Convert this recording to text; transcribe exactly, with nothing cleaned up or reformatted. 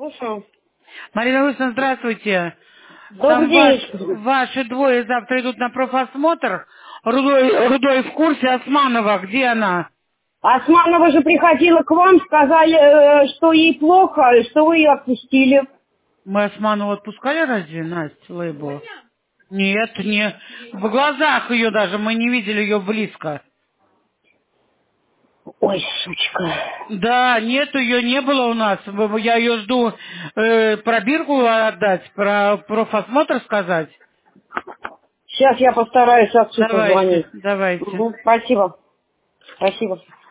Слушаю. Марина Лысовна, здравствуйте. Добрый Там ваш, день. ваши двое завтра идут на профосмотр. Рудой, Рудой в курсе, Османова, где она? Османова же приходила к вам, сказали, э, что ей плохо, что вы ее отпустили. Мы Османову отпускали разве, Настя, Лейбл? Нет, не. В глазах ее даже, мы не видели ее близко. Ой, сучка. Да, нет, ее не было у нас. Я ее жду э, пробирку отдать, про профосмотр сказать. Сейчас я постараюсь отцу Давайте, позвонить. давайте. Мгм, спасибо. Спасибо.